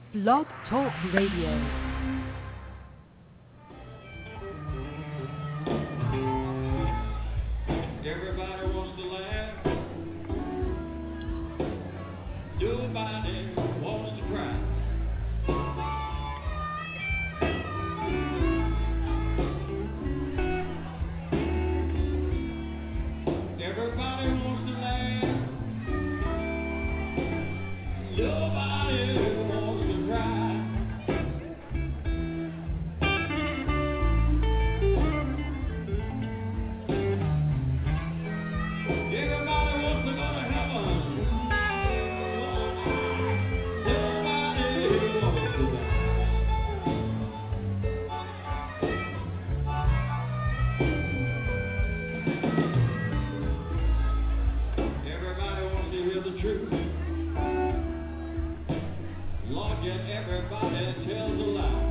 Blog Talk Radio. Everybody wants to laugh. Nobody wants to cry. Everybody wants to laugh. Nobody wants to cry. Everybody wants to go to heaven. Nobody wants to die. Everybody wants to hear the truth. Lord, yet everybody tells a lie.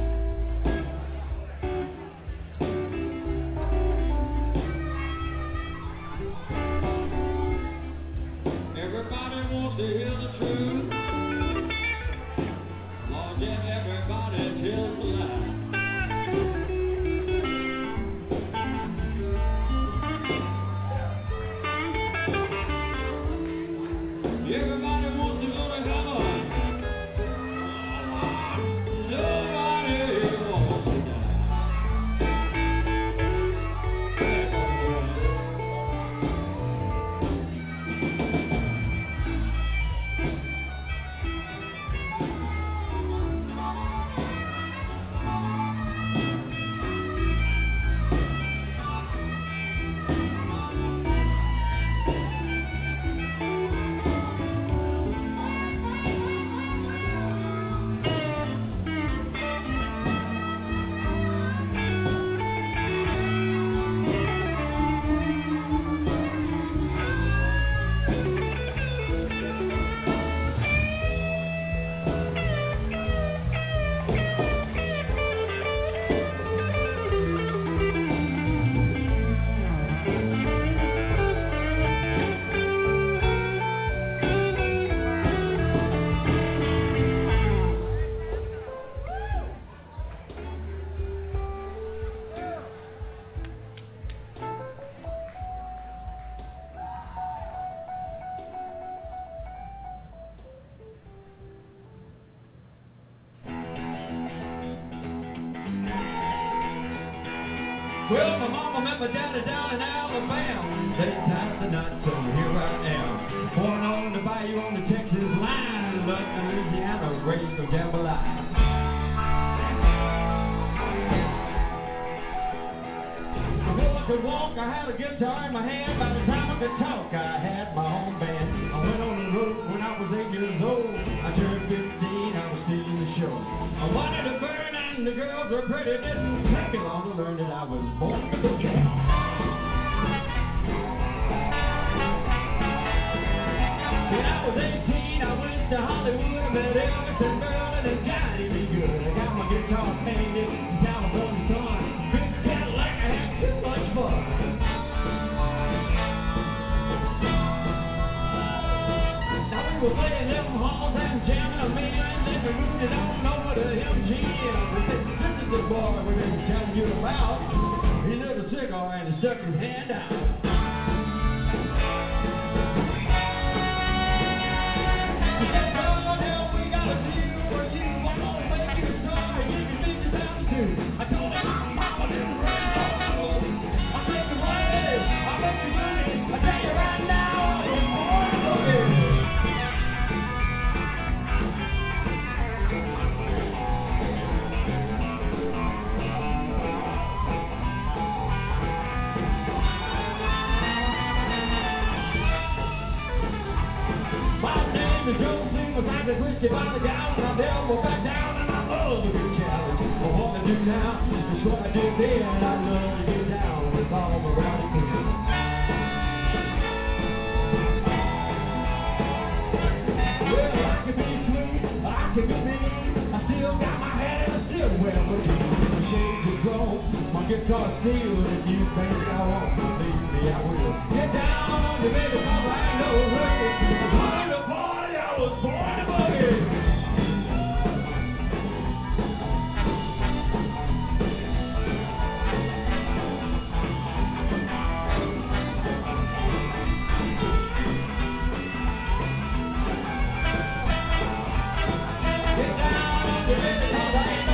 Everybody wants to hear the truth. Lord, yet everybody tells a lie. Everybody wants to go to heaven. Nobody wants to die. Well, my mama met my daddy down in Alabama. They tied the knot, so here I am. Born on the bayou on the Texas line, but Louisiana raised no jambalaya. Before I could walk, I had a guitar in my hand. By the time I could talk, I had my own band. I went on the road when I was 8 years old. I turned 15, I was stealing the show. I wanted to burn and the girls were pretty. Didn't take me long to learn that I was born to go down. When I was 18, I went to Hollywood. I met Elvis and Merlin and Johnny B. Good. I got my guitar painted in California sun. Big Cadillac, I had too much fun. Now we were playing them halls and jamming a million. Then we moved it on over to MGM. We said, this is the boy we've been telling you about. He lit a cigar and he stuck his hand out. He said, God help, we got a deal for you. I'm gonna make you a star and you can make this out too. I told him, Mama didn't run out. I'll take you away, I'll make you money. I tell you right now, I was born to boogie. The drum thing was like a twisted by the gown. I never back down and I love a good challenge. But what I do now is what I did then. I love to get down with all my rowdy friends. Well, I can be smooth, I can be mean. I still got my hat and I still wear my jeans. The shades are grown, my guitar steel. If you think I won't believe me, I will. Get down on the baby, mama, I ain't no hurry. I'm going to party, I was born to boogie.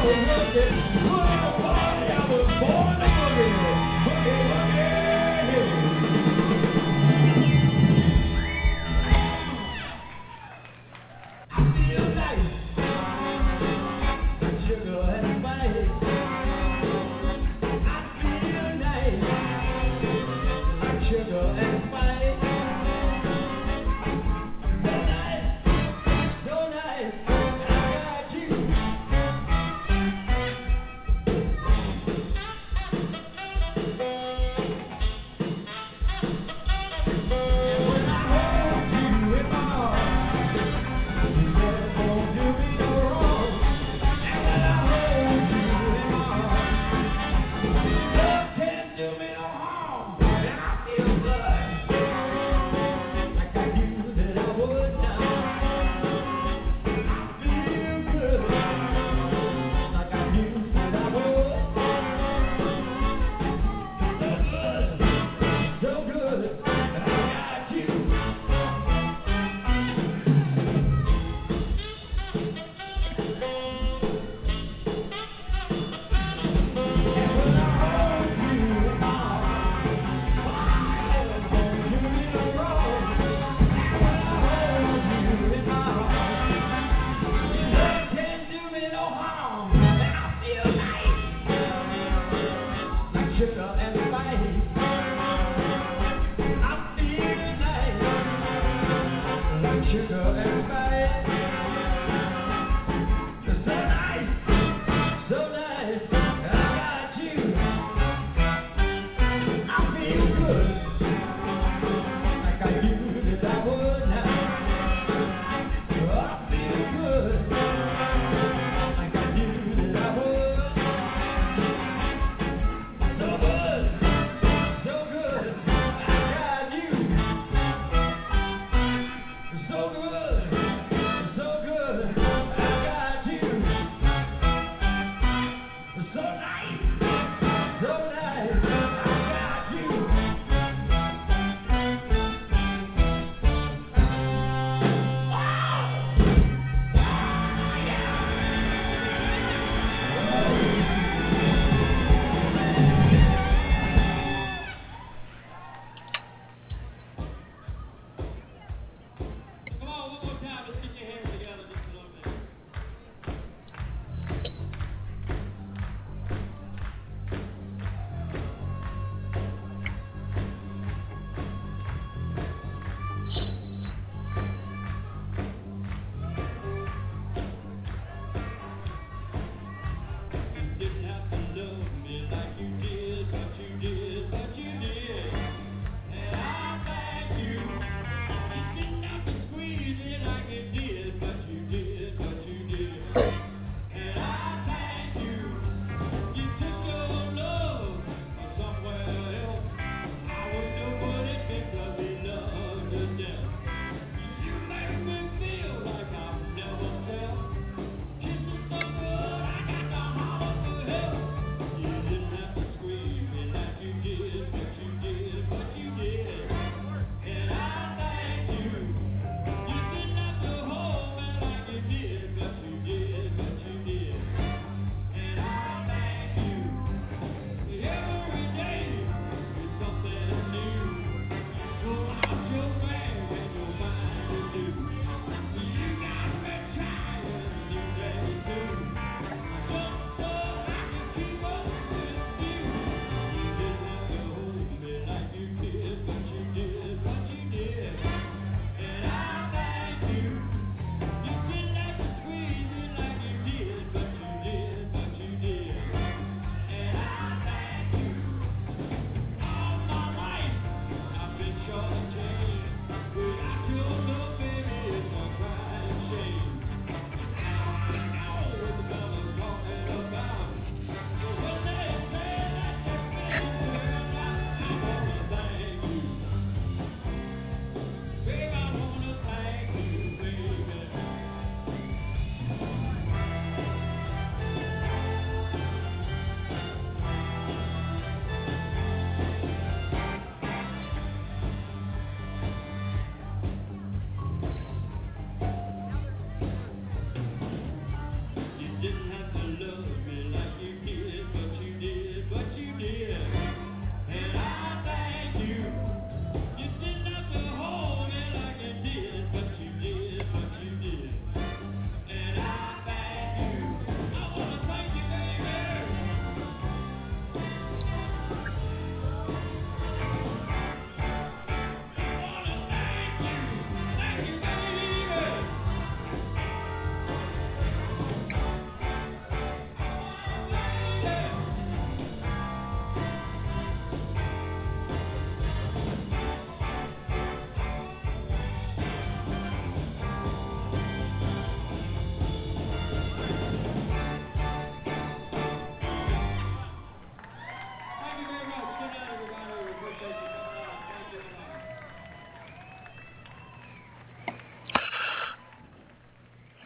was looking. Put a party, I was born to boogie. Boogie, boogie. I feel nice. Sugar and spice. I feel nice. Sugar and spice. So nice. So nice. I got you.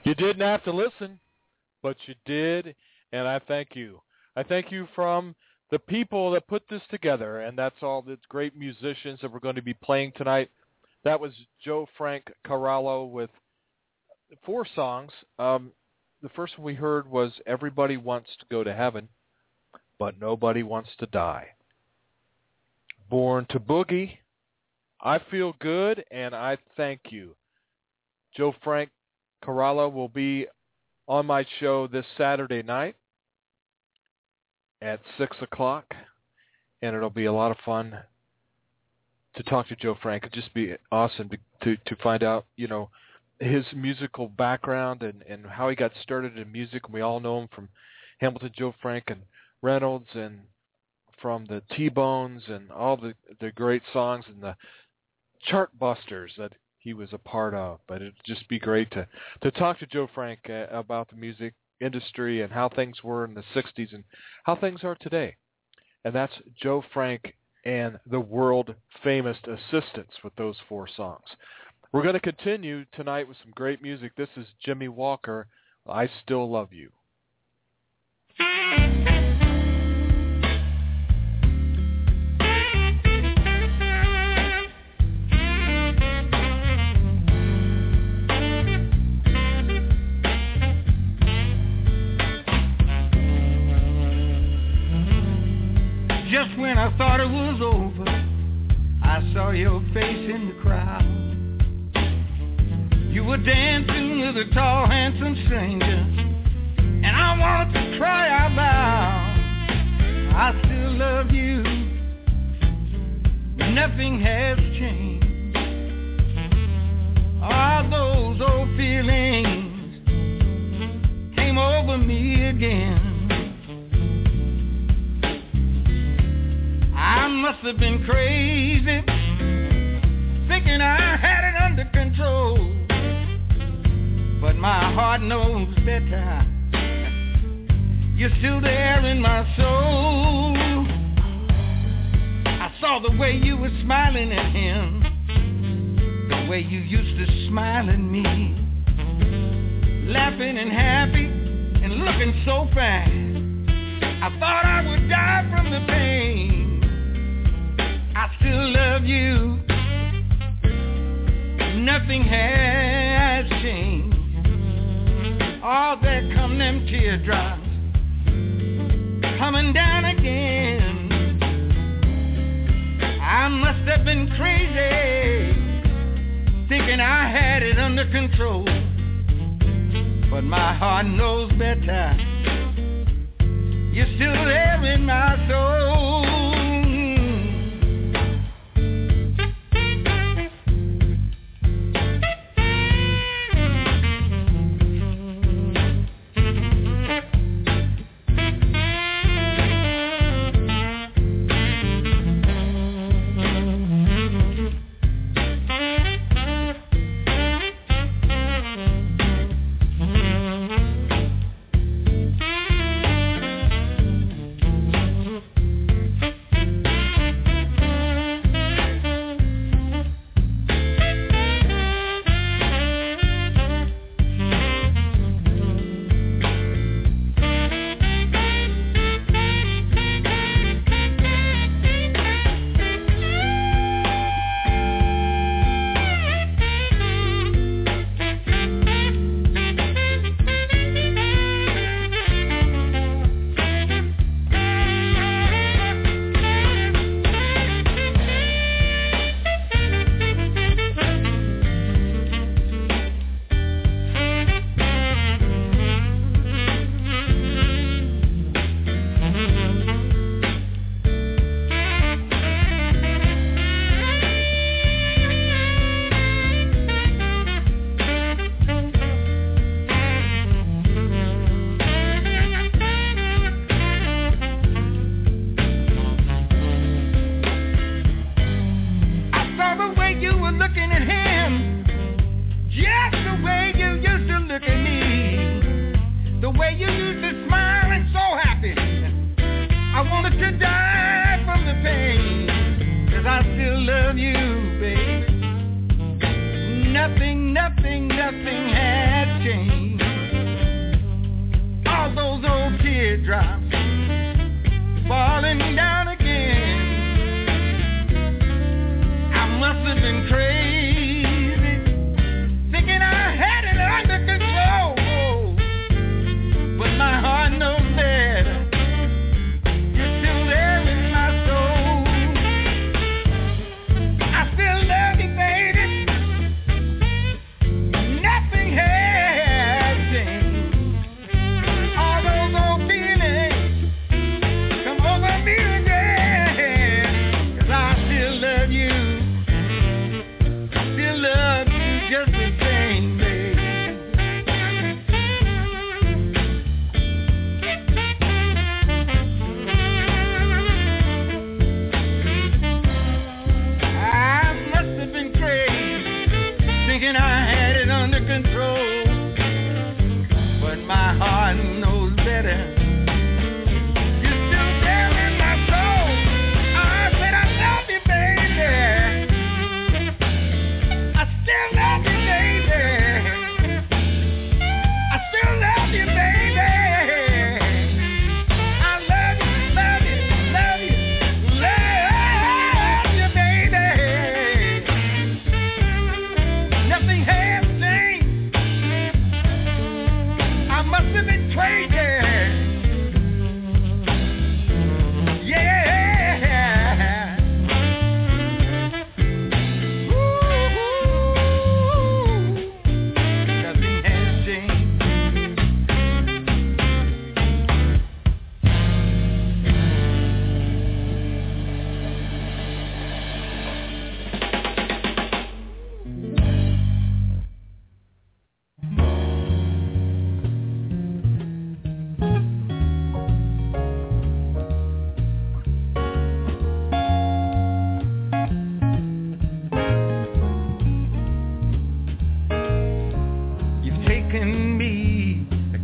You didn't have to listen, but you did, and I thank you. I thank you from the people that put this together, and that's all the great musicians that we're going to be playing tonight. That was Joe Frank Corallo with 4 songs. The first one we heard was Everybody Wants to Go to Heaven, but Nobody Wants to Die. Born to Boogie, I Feel Good, and I Thank You. Joe Frank Corallo will be on my show this Saturday night at 6 o'clock, and it'll be a lot of fun to talk to Joe Frank. It'd just be awesome to find out, his musical background and how he got started in music. We all know him from Hamilton Joe Frank and Reynolds, and from the T-Bones and all the great songs and the chart busters that he was a part of. But it'd just be great to talk to Joe Frank about the music industry and how things were in the 60s and how things are today. And that's Joe Frank and the world-famous Assistants with those 4 songs. We're going to continue tonight with some great music. This is Jimmy Walker, I Still Love You. Just when I thought it was over, I saw your face in the crowd. You were dancing with a tall, handsome stranger, and I wanted to cry out loud. I still love you. Nothing has changed. All those old feelings came over me again. I must have been crazy, thinking I had it under control. But my heart knows better. You're still there in my soul. I saw the way you were smiling at him, the way you used to smile at me, laughing and happy and looking so fine. I thought I would die from the pain. I still love you. Nothing has changed. Oh, there come them teardrops coming down again. I must have been crazy, thinking I had it under control. But my heart knows better. You're still there in my soul. Nothing has changed.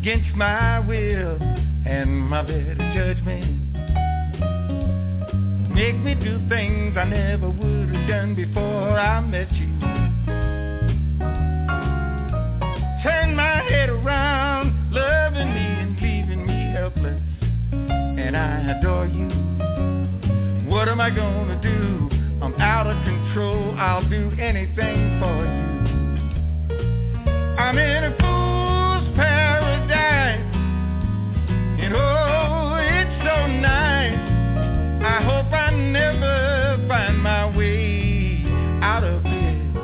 against my will and my better judgment. Make me do things I never would have done before I met you. Turn my head around, loving me and leaving me helpless. And I adore you. What am I gonna do? I'm out of control. I'll do anything for you. I'm in a fool's paradise, and oh, it's so nice. I hope I never find my way out of it.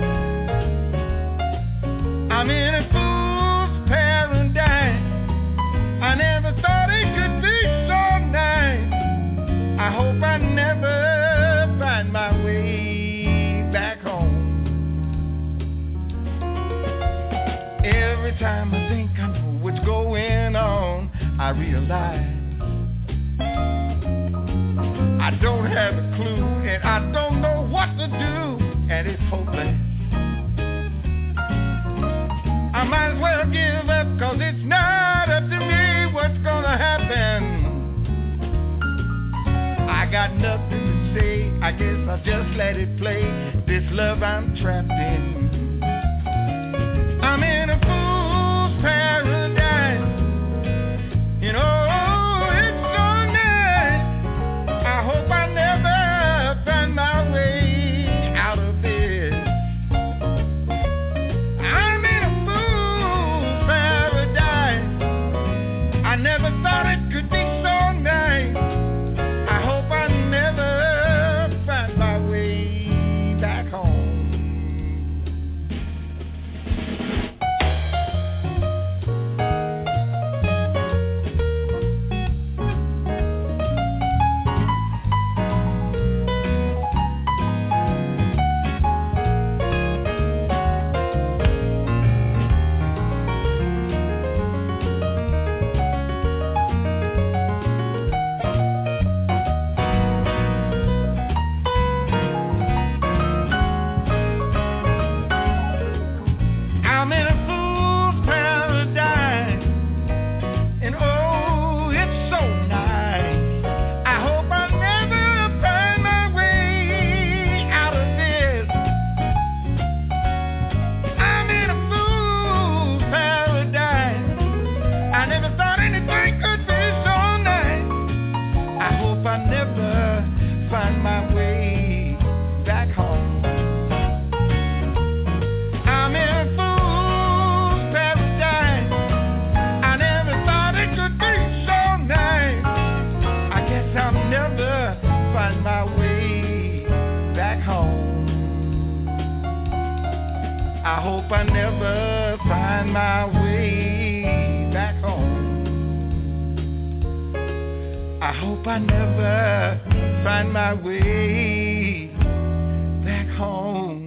I'm in a fool's paradise. I never thought it could be so nice. I hope I never find my way back home. Every time I think I know what's going on, I realize I don't have a clue, and I don't know what to do, and it's hopeless. I might as well give up, 'cause it's not up to me what's gonna happen. I got nothing to say, I guess I'll just let it play, this love I'm trapped in. I'm in a fool's paradise, you know. I hope I never find my way out of this. I'm in a fool's paradise. I never thought it could be so nice. I hope I never find my way back home. I hope I never find my way back home. I hope I never find my way back home.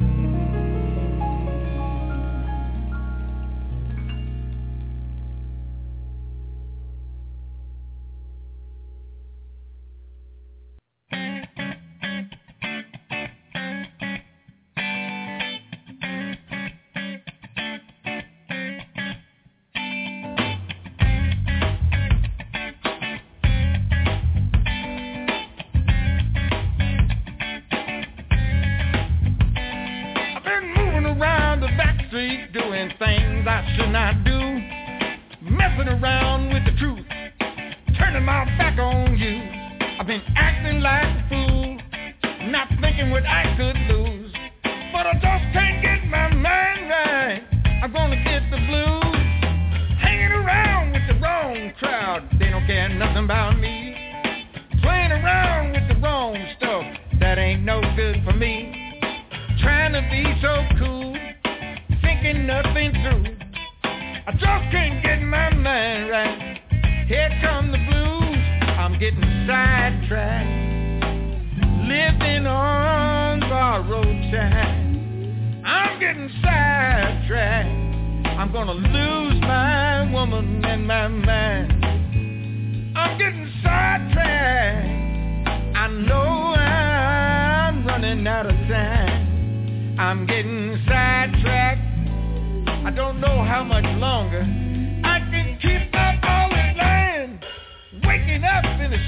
Doing things I should not do, messing around with the truth, turning my back on you. I've been acting like a fool, not thinking what I could lose, but I just can't get my mind right. I'm gonna get the blues, hanging around with the wrong crowd. They don't care nothing about me, playing around with the wrong stuff that ain't no good for me, trying to be so cool, thinking nothing through. I just can't get my mind right. Here come the blues. I'm getting sidetracked, living on borrowed time. I'm getting sidetracked. I'm gonna lose my woman and my mind. I'm getting sidetracked. I know I'm running out of time. I'm getting sidetracked. I don't know how much longer I can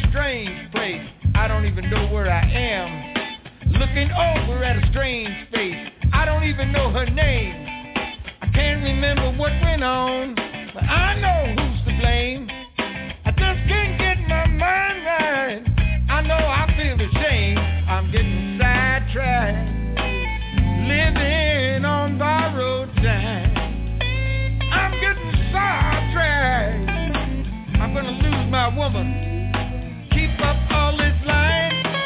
strange place. I don't even know where I am. Looking over at a strange face. I don't even know her name. I can't remember what went on, but I know who's to blame. I just can't get my mind right. I know I feel ashamed. I'm getting sidetracked, living on borrowed time. I'm getting sidetracked. I'm gonna lose my woman. Keep up all this line.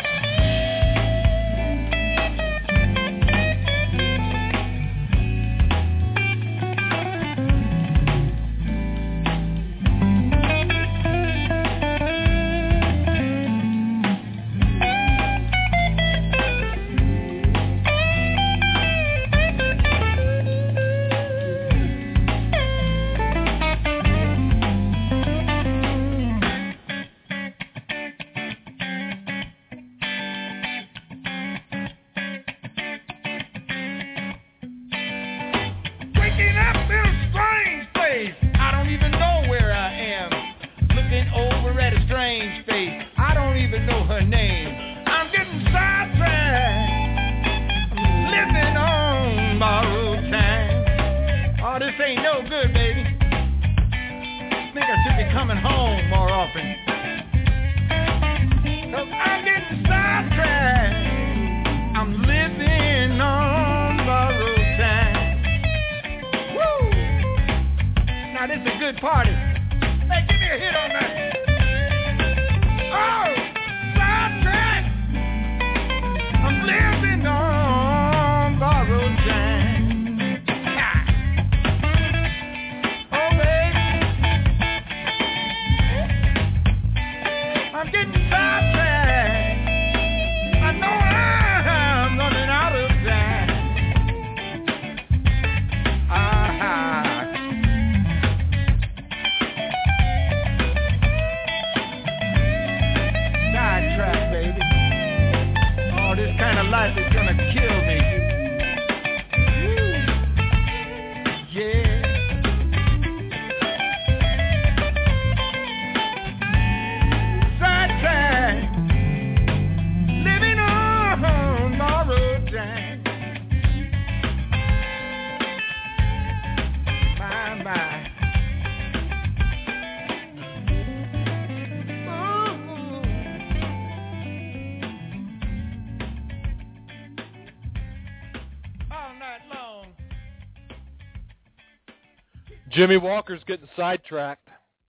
Jimmy Walker's getting sidetracked.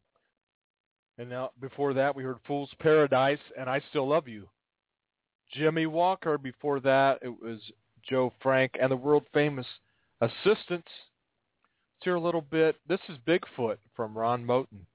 And now, before that, we heard Fool's Paradise and I Still Love You. Jimmy Walker. Before that, it was Joe Frank and the world-famous Assistants. Let's hear a little bit. This is Bigfoot from Ron Moten.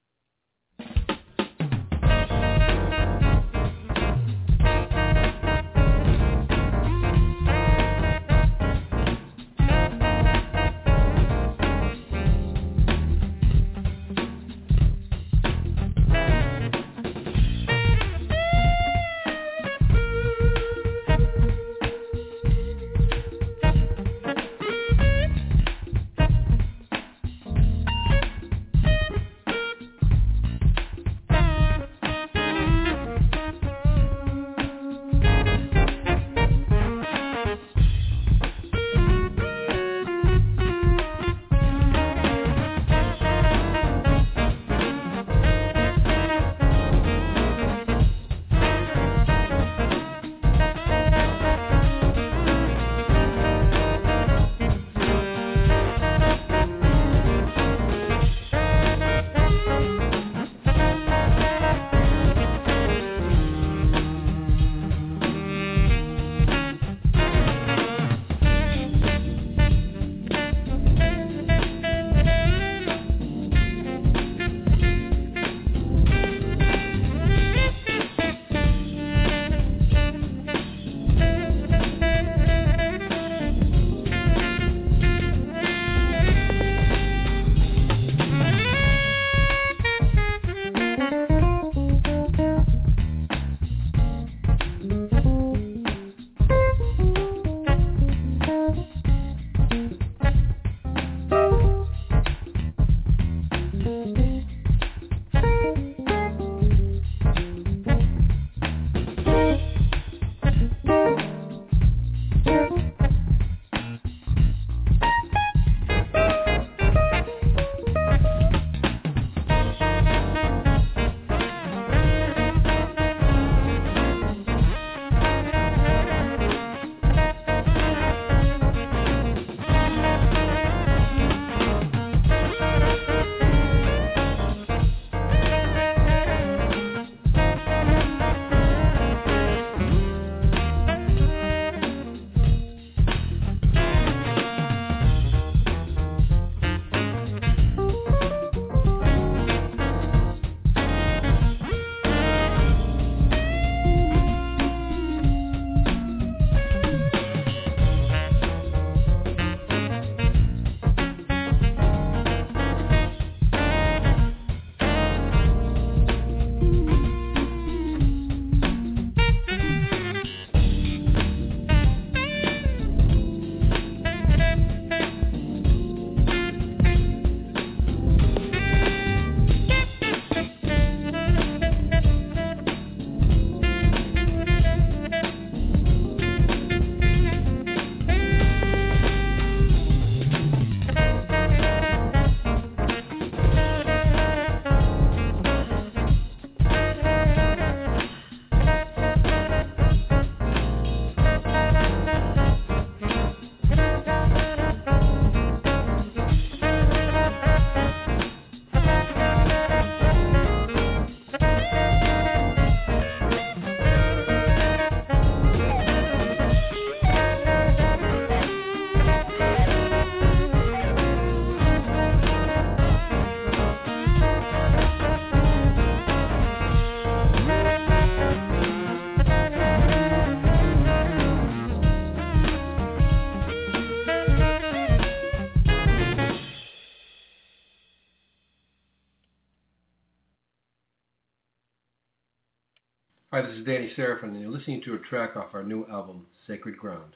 Hi, this is Danny Seraphin, and you're listening to a track off our new album, Sacred Ground.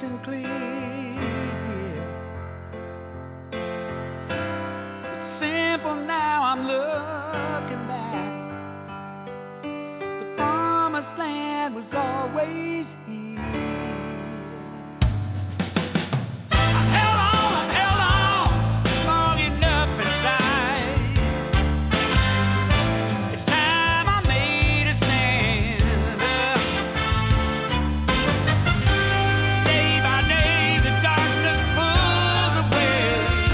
and clear. It's simple now, I'm looking back. The promised land was always here. I held on long enough inside. It's time I made a stand. Day by day the darkness pulls away,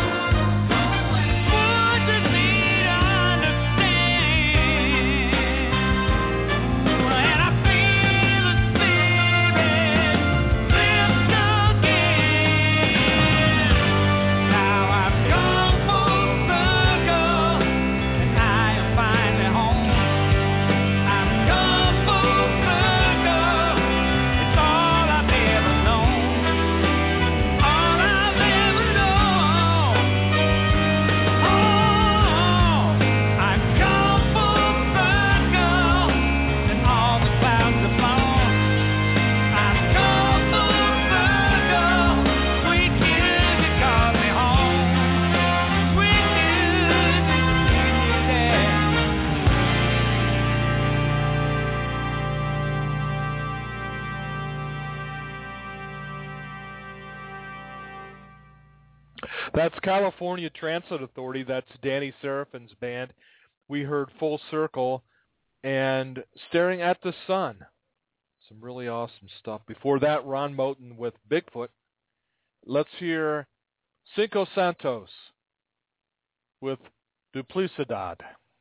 pushes me to understand. And I feel the spirit lift again. Now I've come full circle, and I am finally home. I've come full circle, it's all I've ever known. All I've ever known. Oh, I've come full circle, and all the clouds have flown. I've come full circle, sweet music calls me home. Sweet music leads me there. That's California Transit Authority. That's Danny Seraphin's band. We heard Full Circle and Staring at the Sun. Some really awesome stuff. Before that, Ron Moten with Bigfoot. Let's hear Cinco Santos with Duplicidad.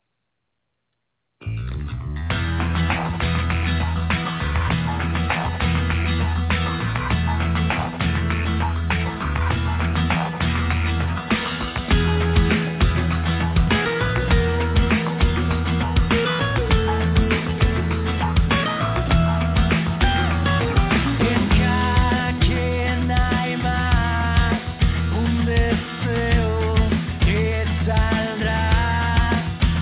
Que no hay más, un deseo que saldrá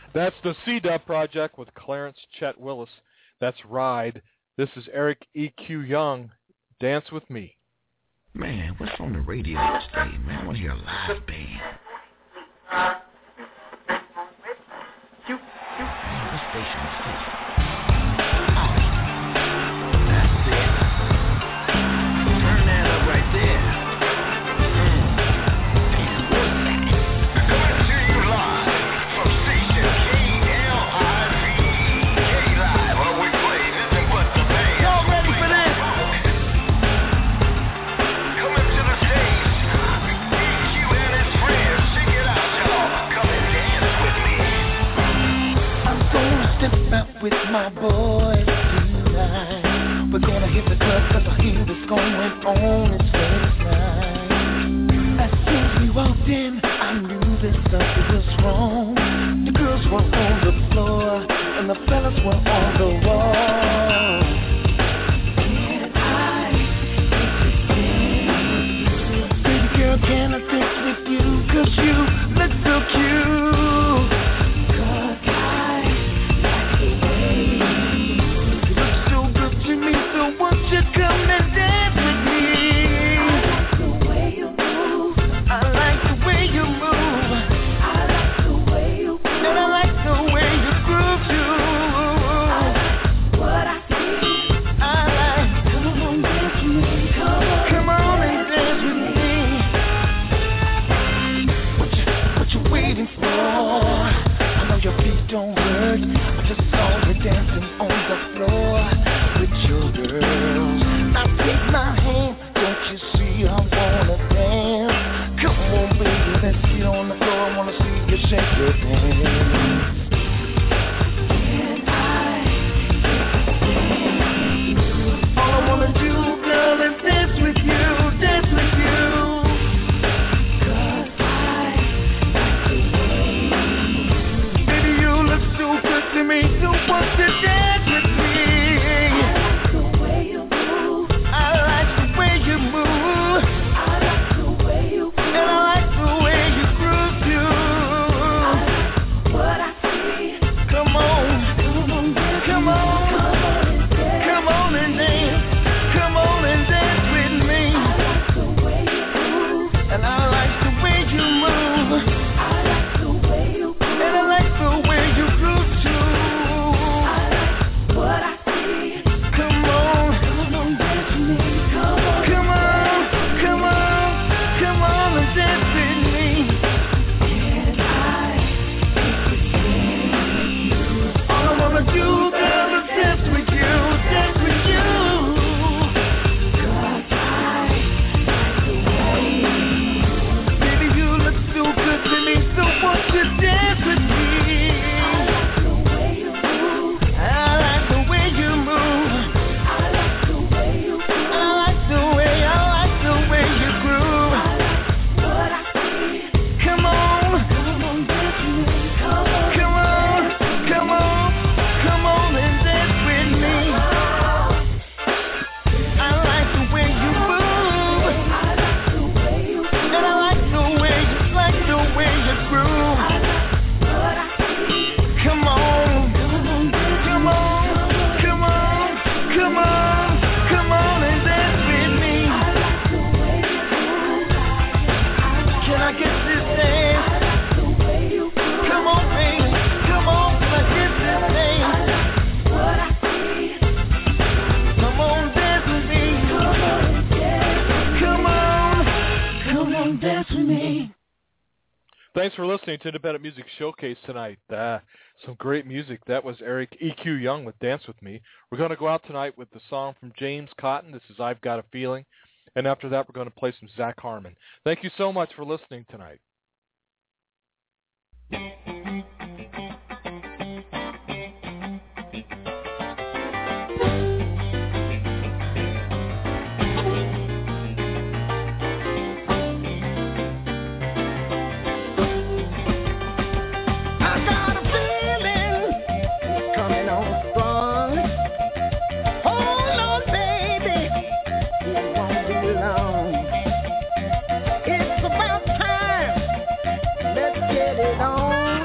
That's the C-Dub Project with Clarence Chet Willis. That's Ride. This is Eric E.Q. Young. Dance with Me. Man, what's on the radio today, man? I want to hear a live band. What station is this? That's it. Turn that up right there. Coming to you live from station KLIV. K-Live, where we play nothing but the band. Y'all ready for this? Coming to the stage, EQ and his friends. Check it out, y'all. Come and dance with me. I'm gonna step out with my boys tonight. We're gonna hit the club 'cause I hear what's going on. It's very nice. As soon as we walked in, I knew that something was wrong. The girls were on the floor and the fellas were on the wall. Can I baby girl, can I dance with you? 'Cause you look so cute. 'Cause I like the way you look so good to me. So won't you come and dance with me? I like the way you move. I like the way you move. And I like the way you groove too. What I see. I like. Come on, dance with me. Come on and dance with me. What you waiting for? I know your feet don't hurt. I just saw you dancing on the floor with your girls. Now take my hand. Don't you see I wanna dance? Come on, baby, let's get on the floor. I wanna see you shake your hands. All I wanna do, girl, is dance with you, dance with you. 'Cause I like the way. Baby, you look so good to me, so won't you dance with me? I like the way you move. I like the way you move. I like the way you move. And I like the way you groove too. I like what I see. Come on, come on, come on, come on and dance. Come on and dance with me. I like the way you move. And I like the way you move. I like the way you move. And I like the way you groove too. I like what I see. Come on, come on, dance with me. Come on, come on, come on, come on and dance with me. Can I all I wanna do, girl, is dance with you, dance with you. 'Cause I like the way. Baby, you look so good to me, so won't you dance with me? I like the way you move. I like the way you move. I like the way you move. I like the way you groove. I like what I see. Come on, come on, dance with me. Come on, come on, come on, come on and dance with me. I like the way you move. I like the way you move. And I like the way you groove. I like what I see. Come on, come on, come on, come on, come on, come on and dance with me. I like the way you move. Can I get this dance? I like the way you move. Come on, baby, come on, can I get this dance? I like what I see. Come on, dance with me. Come on, dance. Come on, dance with me. Thanks for listening to Independent Music Showcase tonight. Some great music. That was Eric E.Q. Young with Dance With Me. We're going to go out tonight with the song from James Cotton. This is I've Got a Feeling. And after that, we're going to play some Zach Harmon. Thank you so much for listening tonight. I got a feeling coming on strong. Hold on, baby, it won't be long. It's about time. Let's get it on.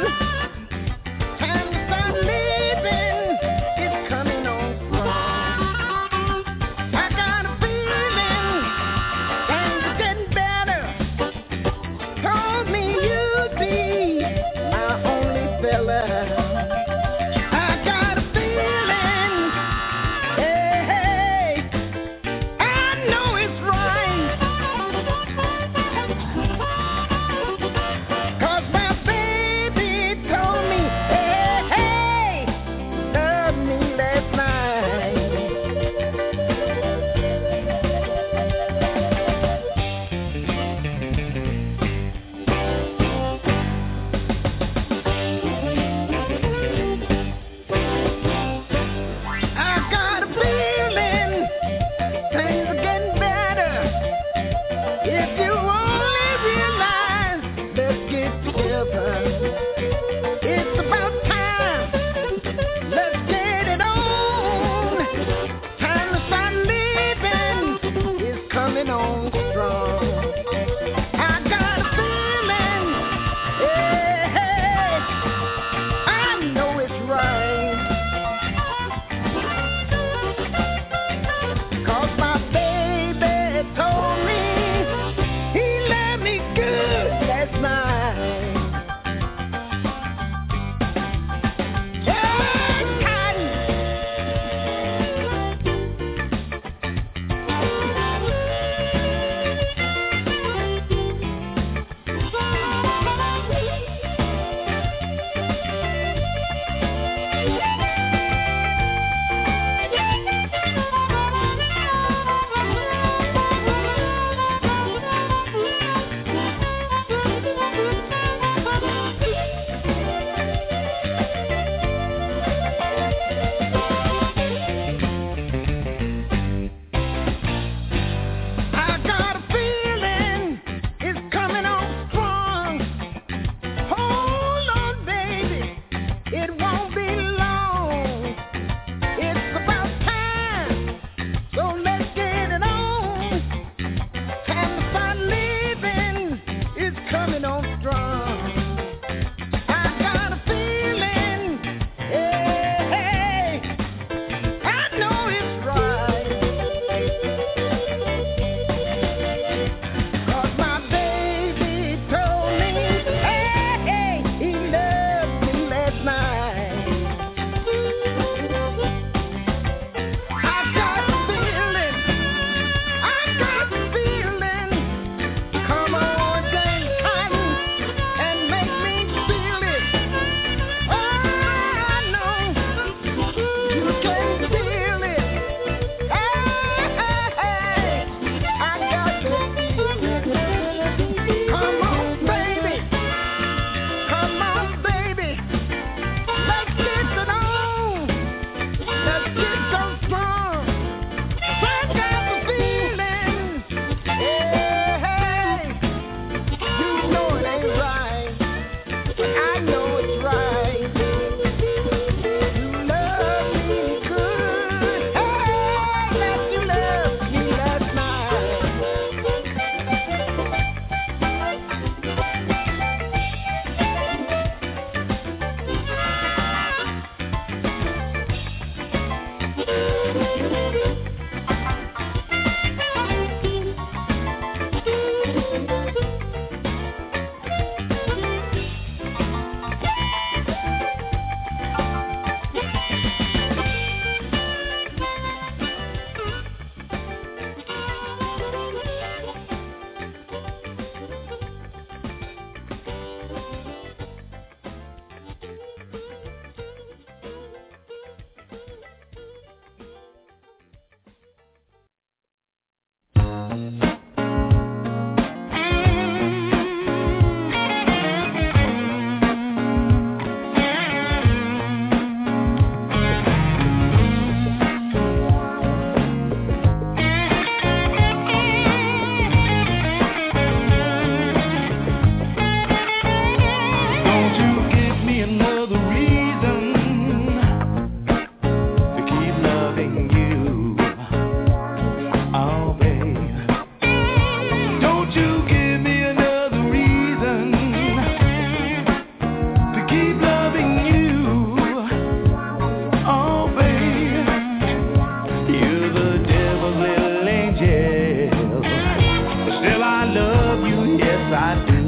yes I do.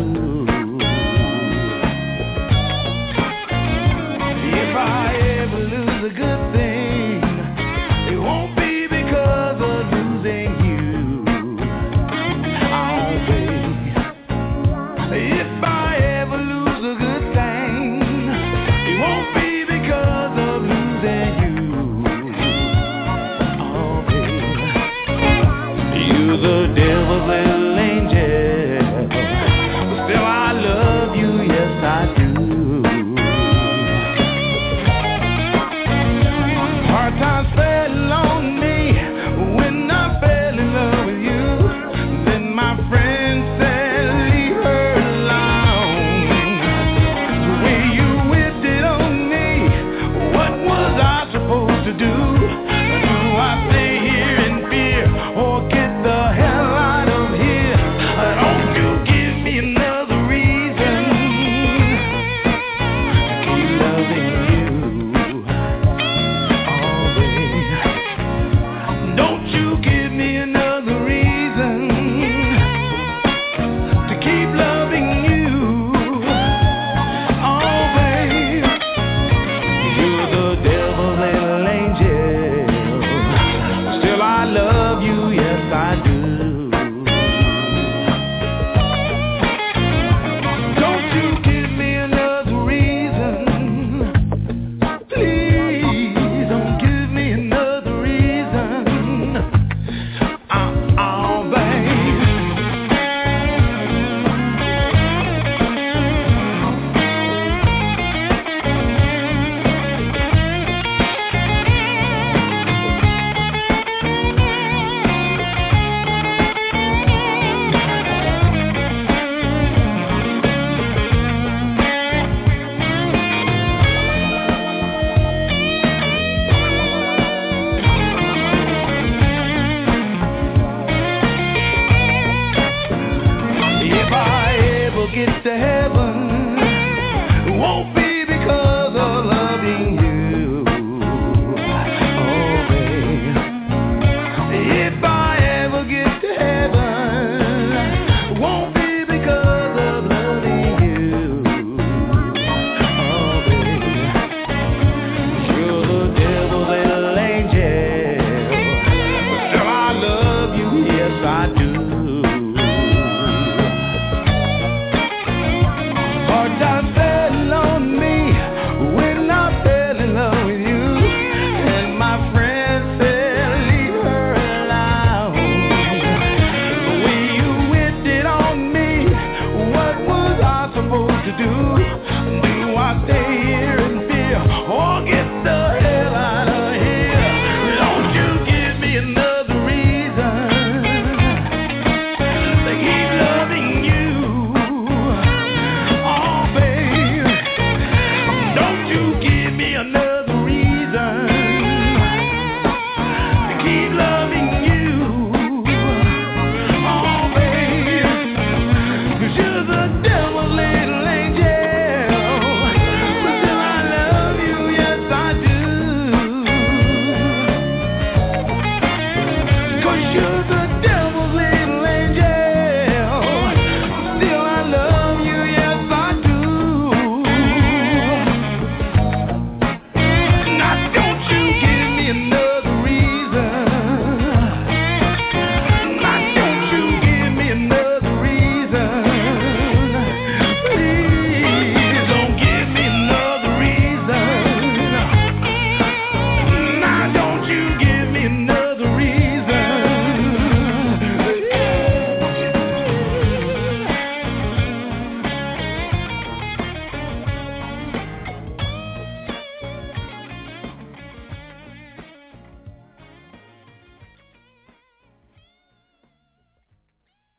If I ever lose a good thing, it won't be because of losing you. Oh, baby. If I ever lose a good thing, it won't be because of losing you. Oh, baby. You're the devil's little angel, but still I love you, yes I do. Hard times fell on me when I fell in love with you. Then my friend said, leave her alone. The way you whipped it on me, what was I supposed to do? Do I stay here in fear or get the hell out of here? Don't you give me another reason to keep loving you. Oh, baby. Don't you give me another reason to keep loving you. Oh, babe, you're the devil's little angel. Still I love you, yes I do. Don't you give me another reason. Please don't give me another reason. Oh, babe. If I ever get to heaven, it won't be because of loving you. Oh, babe. If I ever get to heaven, it won't be because of loving you. Oh, babe. You're the devil's little angel, but still I love you, yes I do. Hard times fell on me when I fell in love with you. And my friend said, leave her alone. The way you whipped it on me, what was I supposed to do?